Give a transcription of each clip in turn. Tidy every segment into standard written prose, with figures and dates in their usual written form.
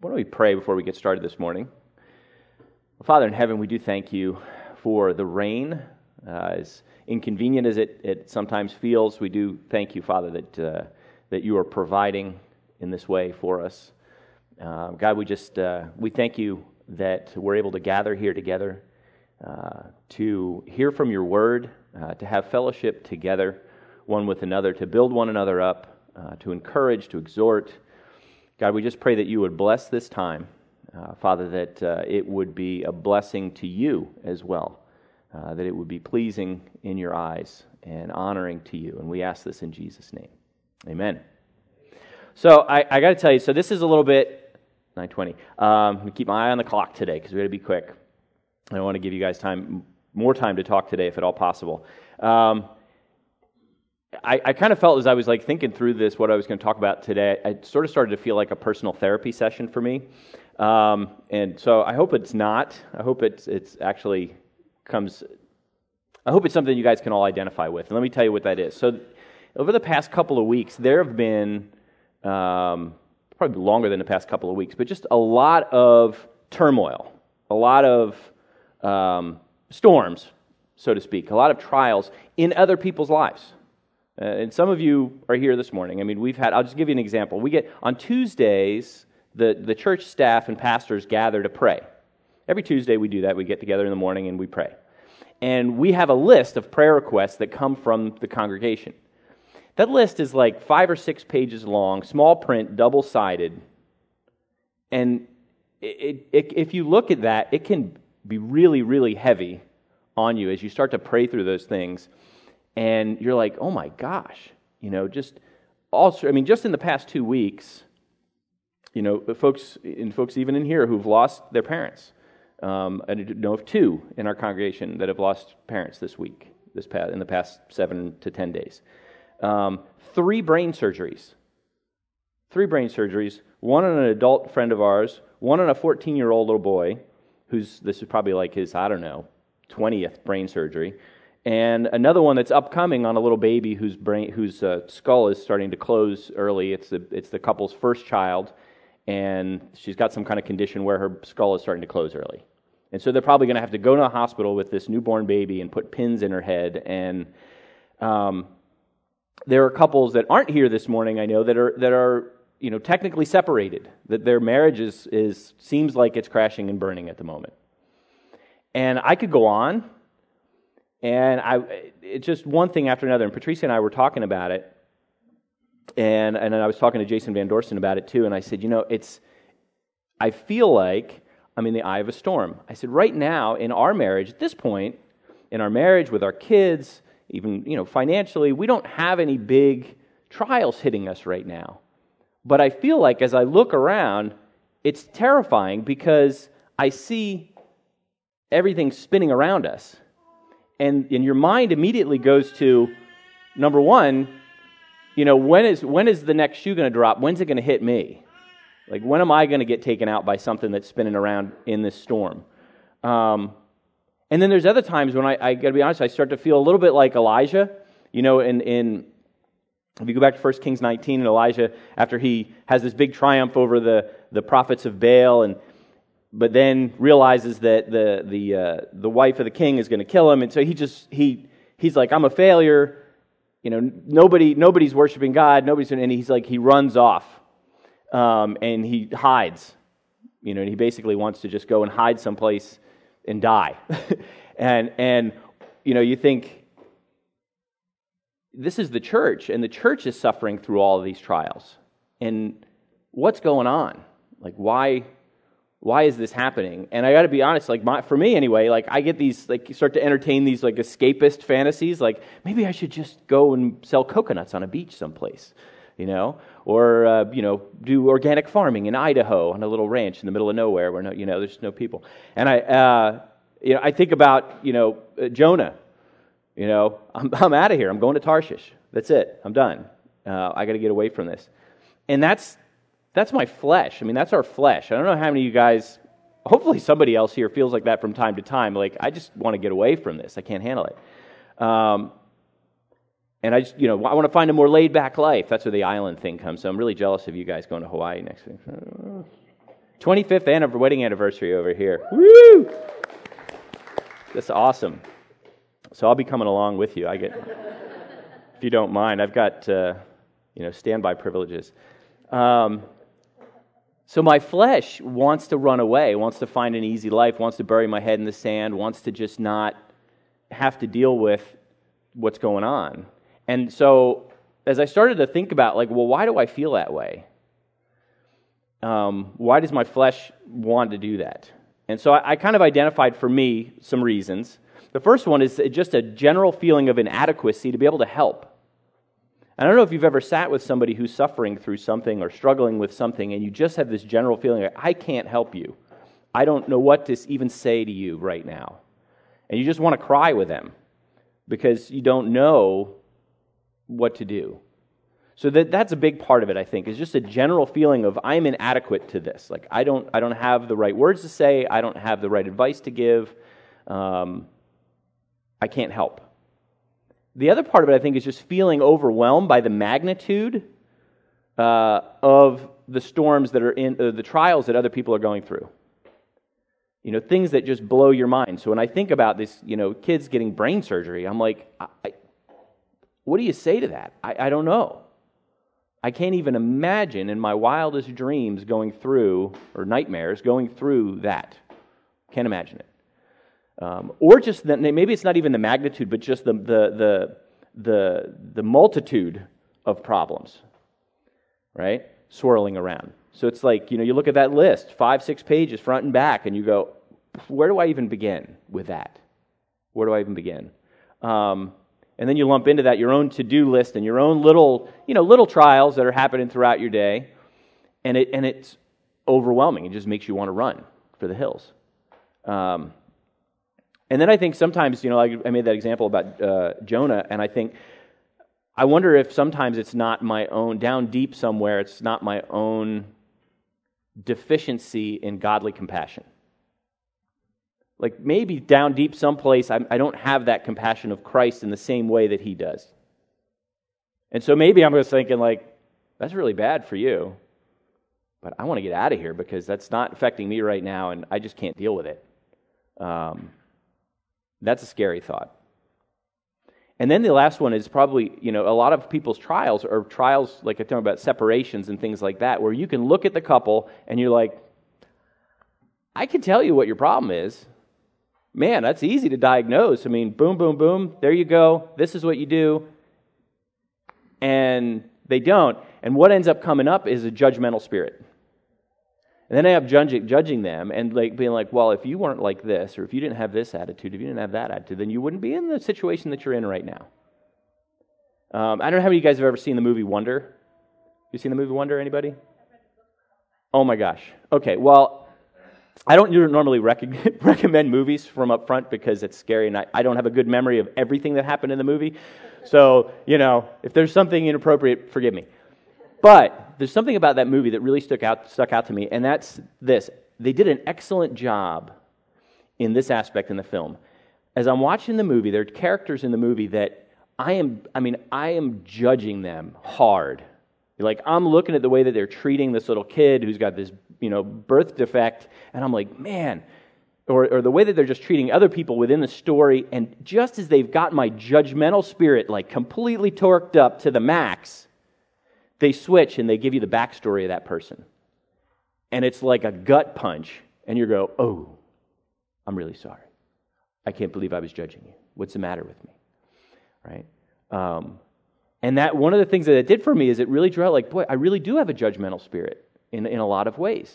Why don't we pray before we get started this morning? Father in heaven, we do thank you for the rain. As inconvenient as it sometimes feels, we do thank you, Father, that you are providing in this way for us. God, we thank you that we're able to gather here together to hear from your word, to have fellowship together, one with another, to build one another up, to encourage, to exhort. God, we just pray that you would bless this time, Father, that it would be a blessing to you as well, that it would be pleasing in your eyes and honoring to you. And we ask this in Jesus' name. Amen. So I got to tell you, so this is a little bit, 9:20. I'm going to keep my eye on the clock today because we got to be quick. I want to give you guys more time to talk today if at all possible. I kind of felt as I was thinking through this, what I was going to talk about today, it sort of started to feel like a personal therapy session for me. And so I hope it's not. I hope it's actually comes. I hope it's something you guys can all identify with. And let me tell you what that is. So over the past couple of weeks, there have been, probably longer than the past couple of weeks, but just a lot of turmoil, a lot of storms, so to speak, a lot of trials in other people's lives. And some of you are here this morning. I mean, I'll just give you an example. We get, on Tuesdays, the church staff and pastors gather to pray. Every Tuesday we do that. We get together in the morning and we pray. And we have a list of prayer requests that come from the congregation. That list is like 5 or 6 pages long, small print, double-sided. And if you look at that, it can be really, really heavy on you as you start to pray through those things. And you're like, oh my gosh, just in the past 2 weeks, folks even in here who've lost their parents. I know of 2 in our congregation that have lost parents this week, in the past 7 to 10 days. 3 brain surgeries. 3 brain surgeries, one on an adult friend of ours, one on a 14-year-old little boy, this is probably like his, 20th brain surgery, and another one that's upcoming on a little baby whose skull is starting to close early. It's the couple's first child, and she's got some kind of condition where her skull is starting to close early. And so they're probably going to have to go to a hospital with this newborn baby and put pins in her head. And there are couples that aren't here this morning, I know, that are technically separated, that their marriage seems like it's crashing and burning at the moment. And I could go on. And it's just one thing after another. And Patricia and I were talking about it, and then I was talking to Jason Van Dorsten about it too. And I said, I feel like I'm in the eye of a storm. I said, right now in our marriage, at this point in our marriage with our kids, even financially, we don't have any big trials hitting us right now. But I feel like as I look around, it's terrifying because I see everything spinning around us. And your mind immediately goes to, number one, when is the next shoe going to drop? When's it going to hit me? Like, when am I going to get taken out by something that's spinning around in this storm? And then there's other times when I got to be honest, I start to feel a little bit like Elijah. In if you go back to 1 Kings 19, and Elijah, after he has this big triumph over the prophets of Baal, but then realizes that the wife of the king is going to kill him, and so he's like, I'm a failure. Nobody's worshiping God. And he runs off, and he hides. And he basically wants to just go and hide someplace and die. and you think this is the church, and the church is suffering through all of these trials. And what's going on? Like, why is this happening? And I got to be honest, for me anyway, I get these, start to entertain these, escapist fantasies, maybe I should just go and sell coconuts on a beach someplace, or, do organic farming in Idaho on a little ranch in the middle of nowhere where, there's no people. And I think about, Jonah, I'm out of here. I'm going to Tarshish. That's it. I'm done. I got to get away from this. And that's my flesh. That's our flesh. I don't know how many of you guys, hopefully somebody else here feels like that from time to time. I just want to get away from this. I can't handle it. And I just, I want to find a more laid-back life. That's where the island thing comes. So I'm really jealous of you guys going to Hawaii next week. 25th wedding anniversary over here. Woo! That's awesome. So I'll be coming along with you. If you don't mind, I've got standby privileges. So my flesh wants to run away, wants to find an easy life, wants to bury my head in the sand, wants to just not have to deal with what's going on. And so as I started to think about, why do I feel that way? Why does my flesh want to do that? And so I kind of identified for me some reasons. The first one is just a general feeling of inadequacy to be able to help. I don't know if you've ever sat with somebody who's suffering through something or struggling with something, and you just have this general feeling like, I can't help you. I don't know what to even say to you right now. And you just want to cry with them because you don't know what to do. So that's a big part of it, I think, is just a general feeling of I'm inadequate to this. Like I don't have the right words to say. I don't have the right advice to give. I can't help. The other part of it, I think, is just feeling overwhelmed by the magnitude of the storms that are in the trials that other people are going through. Things that just blow your mind. So when I think about this, kids getting brain surgery, I'm like, what do you say to that? I don't know. I can't even imagine in my wildest dreams going through, or nightmares, going through that. Can't imagine it. Or just that maybe it's not even the magnitude, but just the multitude of problems, right? Swirling around. So it's like, you look at that list, 5-6 pages, front and back, and you go, where do I even begin with that? Where do I even begin? And then you lump into that your own to-do list and your own little trials that are happening throughout your day, and it's overwhelming. It just makes you want to run for the hills. And then I think sometimes, I made that example about Jonah, and I wonder if sometimes it's not my own, down deep somewhere, it's not my own deficiency in godly compassion. Like maybe down deep someplace, I don't have that compassion of Christ in the same way that he does. And so maybe I'm just thinking that's really bad for you, but I want to get out of here because that's not affecting me right now, and I just can't deal with it. That's a scary thought. And then the last one is probably, a lot of people's trials are trials, like I talk about separations and things like that, where you can look at the couple and you're like, I can tell you what your problem is. Man, that's easy to diagnose. I mean, boom, boom, boom, there you go. This is what you do. And they don't. And what ends up coming up is a judgmental spirit. And then I have judging them and being like, well, if you weren't like this, or if you didn't have this attitude, if you didn't have that attitude, then you wouldn't be in the situation that you're in right now. I don't know how many of you guys have ever seen the movie Wonder. You seen the movie Wonder, anybody? Oh my gosh. Okay, well, I don't normally recommend movies from up front because it's scary, and I don't have a good memory of everything that happened in the movie. So, if there's something inappropriate, forgive me. But there's something about that movie that really stuck out to me, and that's this. They did an excellent job in this aspect in the film. As I'm watching the movie, there are characters in the movie that I am judging them hard. I'm looking at the way that they're treating this little kid who's got this, birth defect, and I'm like, man, or the way that they're just treating other people within the story, and just as they've got my judgmental spirit completely torqued up to the max, they switch and they give you the backstory of that person. And it's like a gut punch, and you go, oh, I'm really sorry. I can't believe I was judging you. What's the matter with me? Right? And that one of the things that it did for me is it really drew out boy, I really do have a judgmental spirit in a lot of ways.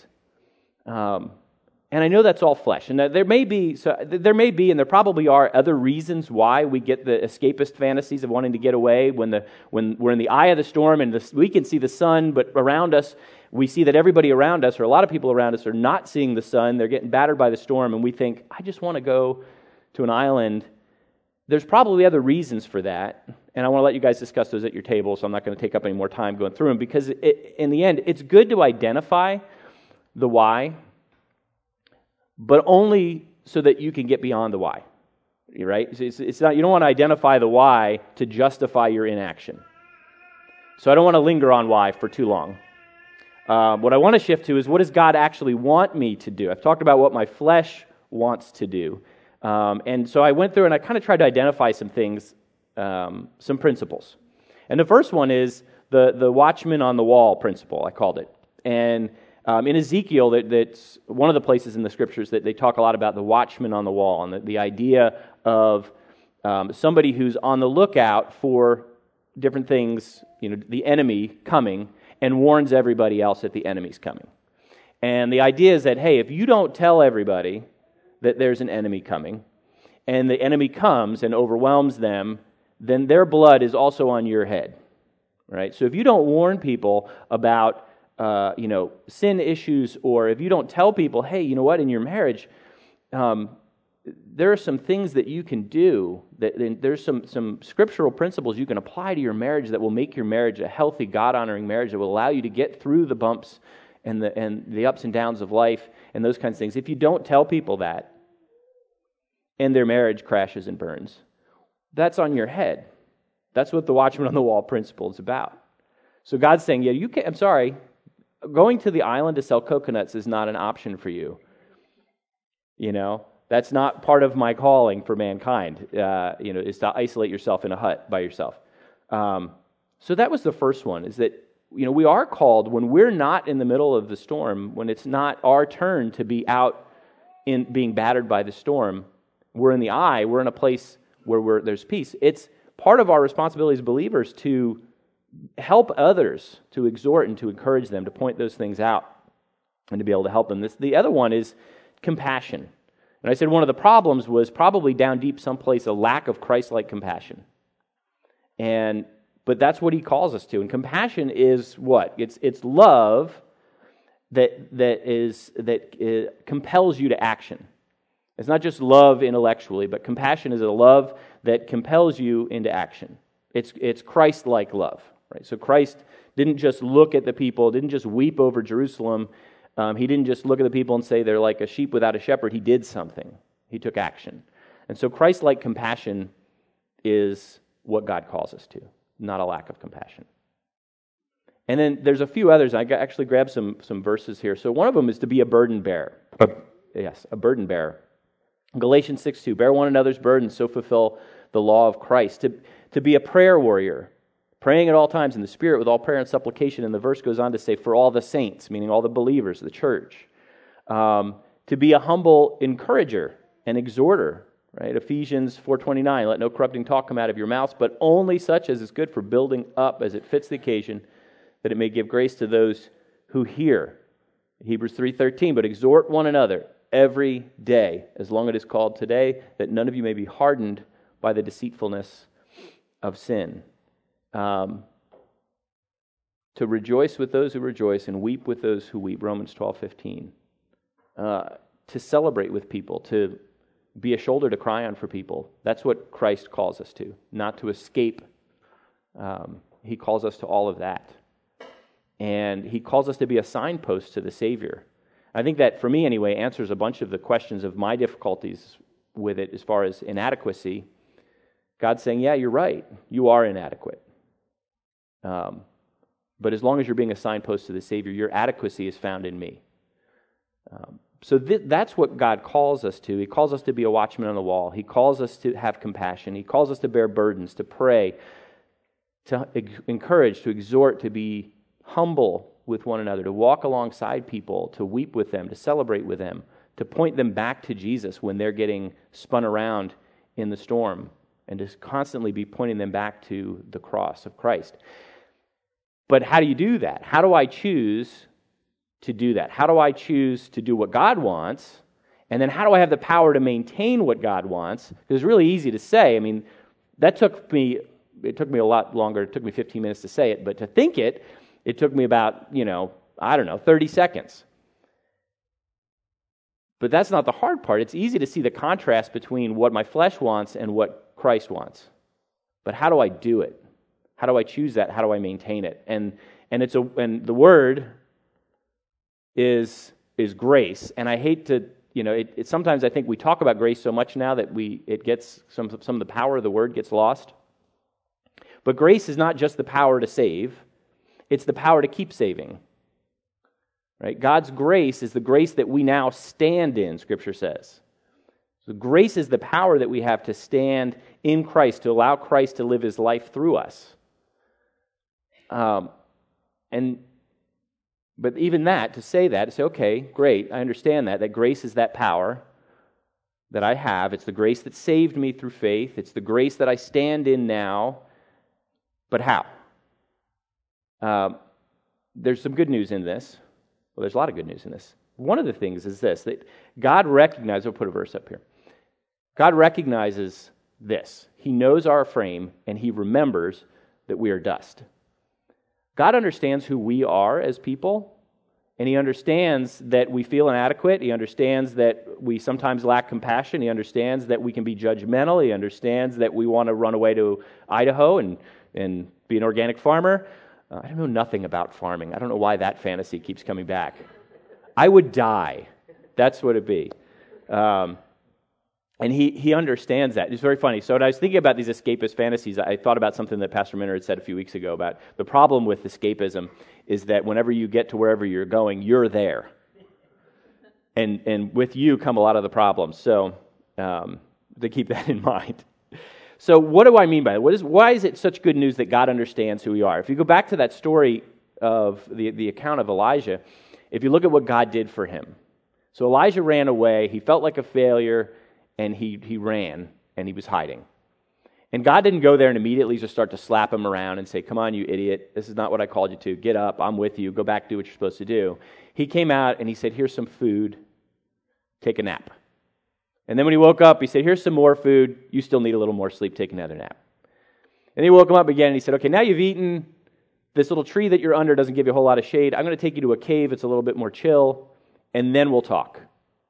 And I know that's all flesh. And there may be, and there probably are other reasons why we get the escapist fantasies of wanting to get away when we're in the eye of the storm and we can see the sun, but around us, we see that everybody around us, or a lot of people around us, are not seeing the sun. They're getting battered by the storm, and we think, I just want to go to an island. There's probably other reasons for that, and I want to let you guys discuss those at your table, so I'm not going to take up any more time going through them, because in the end, it's good to identify the why, but only so that you can get beyond the why, right? It's not, you don't want to identify the why to justify your inaction. So I don't want to linger on why for too long. What I want to shift to is, what does God actually want me to do? I've talked about what my flesh wants to do. And so I went through and I kind of tried to identify some things, some principles. And the first one is the watchman on the wall principle, I called it. And in Ezekiel, that's one of the places in the scriptures that they talk a lot about the watchman on the wall, and the idea of somebody who's on the lookout for different things, the enemy coming, and warns everybody else that the enemy's coming. And the idea is that, hey, if you don't tell everybody that there's an enemy coming, and the enemy comes and overwhelms them, then their blood is also on your head, right? So if you don't warn people about, sin issues, or if you don't tell people, hey, you know what, in your marriage, there are some things that you can do, there's some scriptural principles you can apply to your marriage that will make your marriage a healthy, God-honoring marriage that will allow you to get through the bumps and the ups and downs of life and those kinds of things. If you don't tell people that, and their marriage crashes and burns, that's on your head. That's what the watchman on the wall principle is about. So God's saying, yeah, you can't, I'm sorry, going to the island to sell coconuts is not an option for you. That's not part of my calling for mankind, is to isolate yourself in a hut by yourself. So that was the first one, is that, we are called, when we're not in the middle of the storm, when it's not our turn to be out in being battered by the storm, we're in the eye, we're in a place where there's peace. It's part of our responsibility as believers to help others, to exhort and to encourage them, to point those things out, and to be able to help them. The other one is compassion. And I said one of the problems was probably down deep someplace a lack of Christ-like compassion. But that's what he calls us to. And compassion is what? It's love that compels you to action. It's not just love intellectually, but compassion is a love that compels you into action. It's Christ-like love, right? So Christ didn't just look at the people, didn't just weep over Jerusalem. He didn't just look at the people and say they're like a sheep without a shepherd. He did something. He took action. And so Christ-like compassion is what God calls us to, not a lack of compassion. And then there's a few others. I actually grabbed some verses here. So one of them is to be a burden bearer. Yes, a burden bearer. Galatians 6:2, bear one another's burdens, so fulfill the law of Christ. To be a prayer warrior, praying at all times in the Spirit with all prayer and supplication. And the verse goes on to say, for all the saints, meaning all the believers, the church. To be a humble encourager and exhorter, right? Ephesians 4:29, let no corrupting talk come out of your mouths, but only such as is good for building up as it fits the occasion, that it may give grace to those who hear. Hebrews 3:13, but exhort one another every day, as long as it is called today, that none of you may be hardened by the deceitfulness of sin. To rejoice with those who rejoice and weep with those who weep, Romans 12:15. To celebrate with people, to be a shoulder to cry on for people. That's what Christ calls us to, not to escape. He calls us to all of that. And he calls us to be a signpost to the Savior. I think that, for me anyway, answers a bunch of the questions of my difficulties with it as far as inadequacy. God's saying, yeah, you're right. You are inadequate. But as long as you're being a signpost to the Savior, your adequacy is found in me. So that's what God calls us to. He calls us to be a watchman on the wall. He calls us to have compassion. He calls us to bear burdens, to pray, to encourage, to exhort, to be humble with one another, to walk alongside people, to weep with them, to celebrate with them, to point them back to Jesus when they're getting spun around in the storm, and to constantly be pointing them back to the cross of Christ. But how do you do that? How do I choose to do that? How do I choose to do what God wants? And then how do I have the power to maintain what God wants? Because it's really easy to say. I mean, it took me a lot longer. It took me 15 minutes to say it, but to think it took me about, 30 seconds. But that's not the hard part. It's easy to see the contrast between what my flesh wants and what Christ wants. But how do I do it? How do I choose that? How do I maintain it? And the word is grace. And I hate to, sometimes I think we talk about grace so much now that it gets some of the power of the word gets lost. But grace is not just the power to save. It's the power to keep saving. Right? God's grace is the grace that we now stand in, Scripture says. So grace is the power that we have to stand in Christ, to allow Christ to live his life through us. But even that, to say, okay, great, I understand that grace is that power that I have. It's the grace that saved me through faith. It's the grace that I stand in now. But how? There's some good news in this. Well, there's a lot of good news in this. One of the things is this, that God recognizes, I'll put a verse up here. God recognizes this. He knows our frame, and he remembers that we are dust. God understands who we are as people, and he understands that we feel inadequate. He understands that we sometimes lack compassion. He understands that we can be judgmental. He understands that we want to run away to Idaho and be an organic farmer. I don't know nothing about farming. I don't know why that fantasy keeps coming back. I would die. That's what it'd be. And he understands that. It's very funny. So when I was thinking about these escapist fantasies, I thought about something that Pastor Minner had said a few weeks ago about the problem with escapism is that whenever you get to wherever you're going, you're there. And with you come a lot of the problems. So to keep that in mind. So what do I mean by that? Why is it such good news that God understands who we are? If you go back to that story of the account of Elijah, if you look at what God did for him. So Elijah ran away. He felt like a failure. And he ran, and he was hiding. And God didn't go there and immediately just start to slap him around and say, come on, you idiot, this is not what I called you to. Get up, I'm with you, go back, do what you're supposed to do. He came out and he said, here's some food, take a nap. And then when he woke up, he said, here's some more food, you still need a little more sleep, take another nap. And he woke him up again and he said, okay, now you've eaten, this little tree that you're under doesn't give you a whole lot of shade. I'm going to take you to a cave, it's a little bit more chill, and then we'll talk.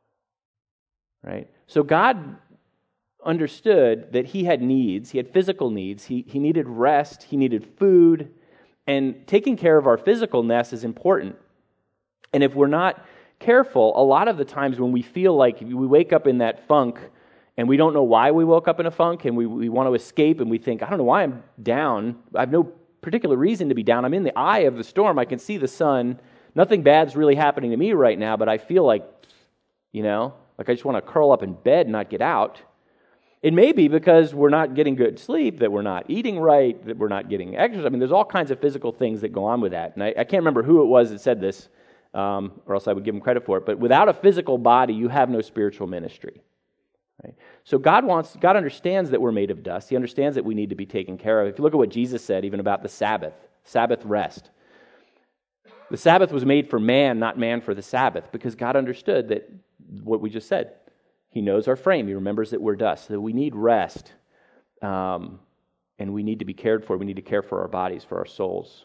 Right? So God understood that he had needs, he had physical needs, he needed rest, he needed food, and taking care of our physicalness is important. And if we're not careful, a lot of the times when we feel like we wake up in that funk and we don't know why we woke up in a funk and we want to escape and we think, I don't know why I'm down, I have no particular reason to be down, I'm in the eye of the storm, I can see the sun, nothing bad's really happening to me right now, but I feel like, like I just want to curl up in bed and not get out. It may be because we're not getting good sleep, that we're not eating right, that we're not getting exercise. I mean, there's all kinds of physical things that go on with that. And I can't remember who it was that said this, or else I would give him credit for it. But without a physical body, you have no spiritual ministry. Right? So God understands that we're made of dust. He understands that we need to be taken care of. If you look at what Jesus said, even about the Sabbath rest. The Sabbath was made for man, not man for the Sabbath, because God understood that what we just said. He knows our frame. He remembers that we're dust. So we need rest, and we need to be cared for. We need to care for our bodies, for our souls.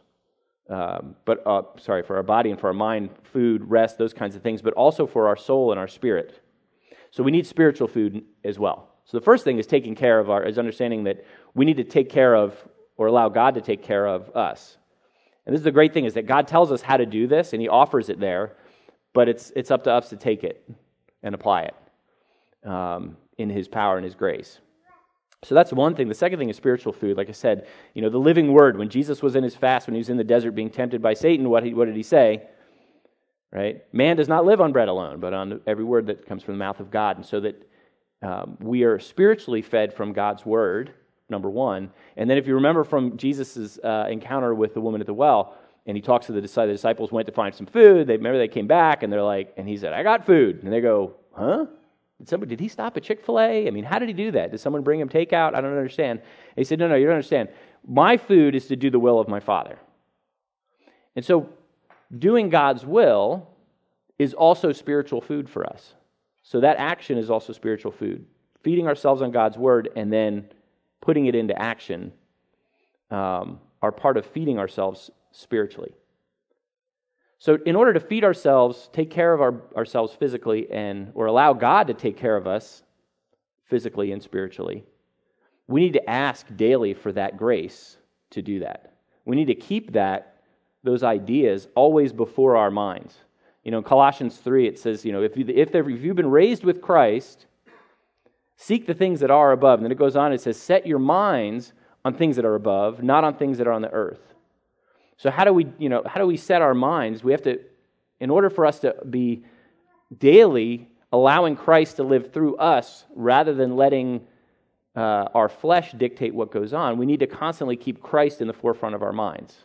For our body and for our mind, food, rest, those kinds of things, but also for our soul and our spirit. So we need spiritual food as well. So the first thing is is understanding that we need to take care of, or allow God to take care of us. And this is the great thing, is that God tells us how to do this, and he offers it there, but it's up to us to take it and apply it in his power and his grace. So that's one thing. The second thing is spiritual food. Like I said, the living word. When Jesus was in his fast, when he was in the desert being tempted by Satan, what did he say? Right? Man does not live on bread alone, but on every word that comes from the mouth of God. And so that we are spiritually fed from God's word, number one. And then if you remember from Jesus' encounter with the woman at the well, and he talks to the disciples went to find some food. They came back, and they're like, and he said, I got food. And they go, huh? Did he stop at Chick-fil-A? I mean, how did he do that? Did someone bring him takeout? I don't understand. And he said, no, you don't understand. My food is to do the will of my Father. And so doing God's will is also spiritual food for us. So that action is also spiritual food. Feeding ourselves on God's word and then putting it into action are part of feeding ourselves spiritually. So in order to feed ourselves, take care of ourselves physically, or allow God to take care of us physically and spiritually, we need to ask daily for that grace to do that. We need to keep those ideas always before our minds. In Colossians 3, it says, if you've been raised with Christ, seek the things that are above. And then it goes on, it says, set your minds on things that are above, not on things that are on the earth. So how do we set our minds? We have to, in order for us to be daily allowing Christ to live through us rather than letting our flesh dictate what goes on, we need to constantly keep Christ in the forefront of our minds.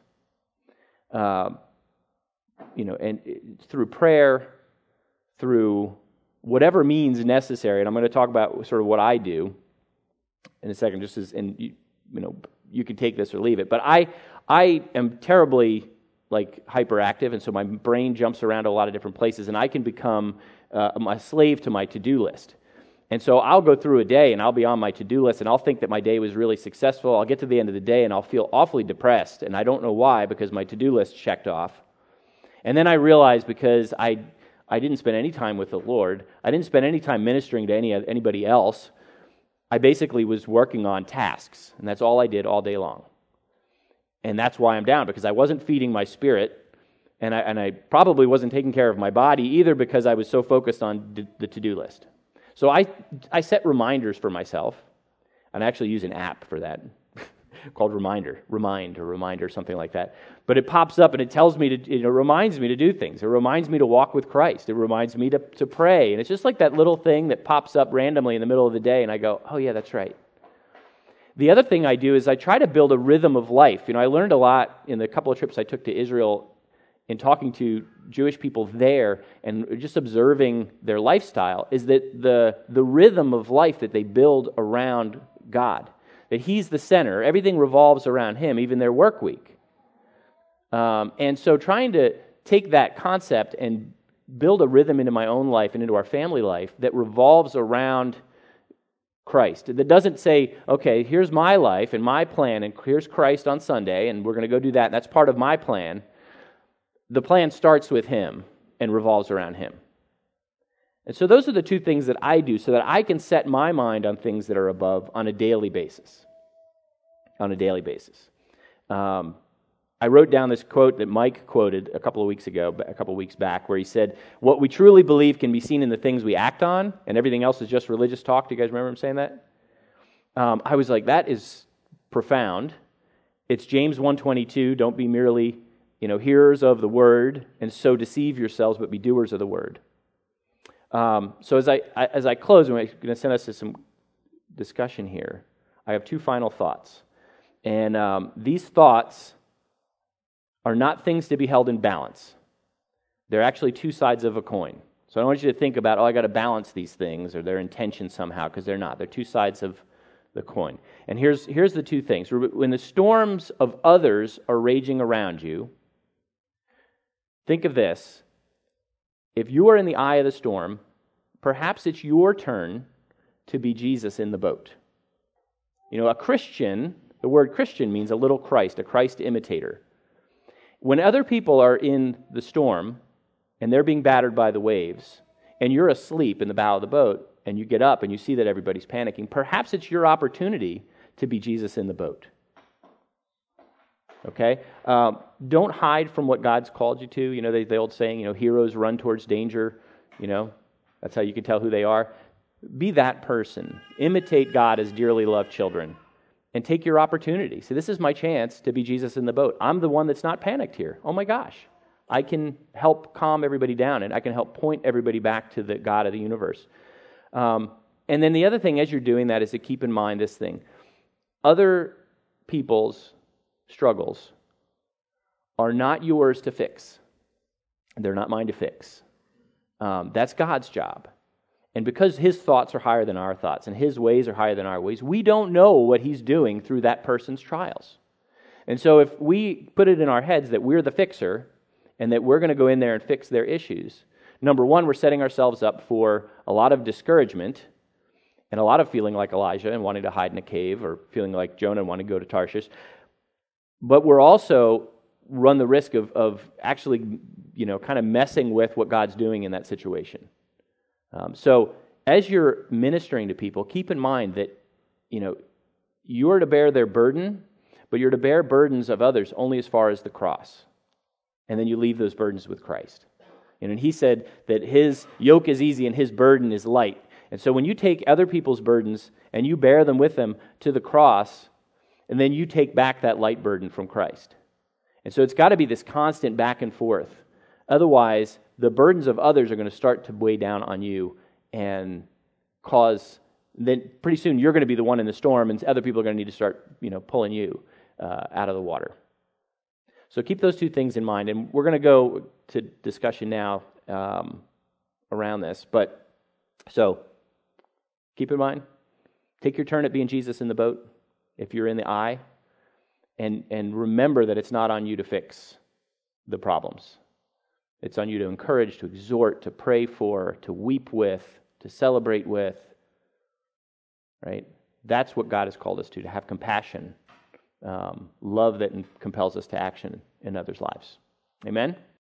And through prayer, through whatever means necessary, and I'm going to talk about sort of what I do in a second, just as, and you can take this or leave it, but I am terribly hyperactive, and so my brain jumps around to a lot of different places, and I can become a slave to my to-do list. And so I'll go through a day, and I'll be on my to-do list, and I'll think that my day was really successful. I'll get to the end of the day, and I'll feel awfully depressed, and I don't know why, because my to-do list checked off. And then I realize because I didn't spend any time with the Lord, I didn't spend any time ministering to anybody else, I basically was working on tasks, and that's all I did all day long. And that's why I'm down, because I wasn't feeding my spirit, and I probably wasn't taking care of my body either, because I was so focused on the to-do list. So I set reminders for myself, and I actually use an app for that called Remind, something like that. But it pops up and it tells me it reminds me to do things. It reminds me to walk with Christ. It reminds me to pray. And it's just like that little thing that pops up randomly in the middle of the day, and I go, oh yeah, that's right. The other thing I do is I try to build a rhythm of life. I learned a lot in the couple of trips I took to Israel in talking to Jewish people there and just observing their lifestyle, is that the rhythm of life that they build around God, that He's the center, everything revolves around Him, even their work week. And so trying to take that concept and build a rhythm into my own life and into our family life that revolves around Christ, that doesn't say, okay, here's my life and my plan, and here's Christ on Sunday, and we're going to go do that, and that's part of my plan. The plan starts with Him and revolves around Him. And so those are the two things that I do so that I can set my mind on things that are above on a daily basis. I wrote down this quote that Mike quoted a couple of weeks back, where he said, what we truly believe can be seen in the things we act on, and everything else is just religious talk. Do you guys remember him saying that? I was like, that is profound. It's James 1:22, don't be merely hearers of the word, and so deceive yourselves, but be doers of the word. So as I close, I'm going to send us to some discussion here. I have two final thoughts. And these thoughts are not things to be held in balance. They're actually two sides of a coin. So I don't want you to think about, I got to balance these things, or their intention somehow, because they're not. They're two sides of the coin. And here's the two things. When the storms of others are raging around you, think of this. If you are in the eye of the storm, perhaps it's your turn to be Jesus in the boat. A Christian, the word Christian means a little Christ, a Christ imitator. When other people are in the storm and they're being battered by the waves, and you're asleep in the bow of the boat, and you get up and you see that everybody's panicking, perhaps it's your opportunity to be Jesus in the boat. Okay? Don't hide from what God's called you to. The old saying, heroes run towards danger. That's how you can tell who they are. Be that person. Imitate God as dearly loved children. And take your opportunity. So this is my chance to be Jesus in the boat. I'm the one that's not panicked here. Oh my gosh. I can help calm everybody down, and I can help point everybody back to the God of the universe. And then the other thing as you're doing that is to keep in mind this thing. Other people's struggles are not yours to fix. They're not mine to fix. That's God's job. And because His thoughts are higher than our thoughts and His ways are higher than our ways, we don't know what He's doing through that person's trials. And so if we put it in our heads that we're the fixer and that we're going to go in there and fix their issues, number one, we're setting ourselves up for a lot of discouragement and a lot of feeling like Elijah and wanting to hide in a cave, or feeling like Jonah and wanting to go to Tarshish. But we're also run the risk of actually, kind of messing with what God's doing in that situation. So as you're ministering to people, keep in mind that, you're to bear their burden, but you're to bear burdens of others only as far as the cross. And then you leave those burdens with Christ. And He said that His yoke is easy and His burden is light. And so when you take other people's burdens and you bear them with them to the cross, and then you take back that light burden from Christ. And so it's got to be this constant back and forth. Otherwise, the burdens of others are going to start to weigh down on you and cause, then pretty soon you're going to be the one in the storm, and other people are going to need to start, pulling you out of the water. So keep those two things in mind, and we're going to go to discussion now around this. But so keep in mind, take your turn at being Jesus in the boat if you're in the eye, and remember that it's not on you to fix the problems. It's on you to encourage, to exhort, to pray for, to weep with, to celebrate with. Right? That's what God has called us to have compassion, love that compels us to action in others' lives. Amen?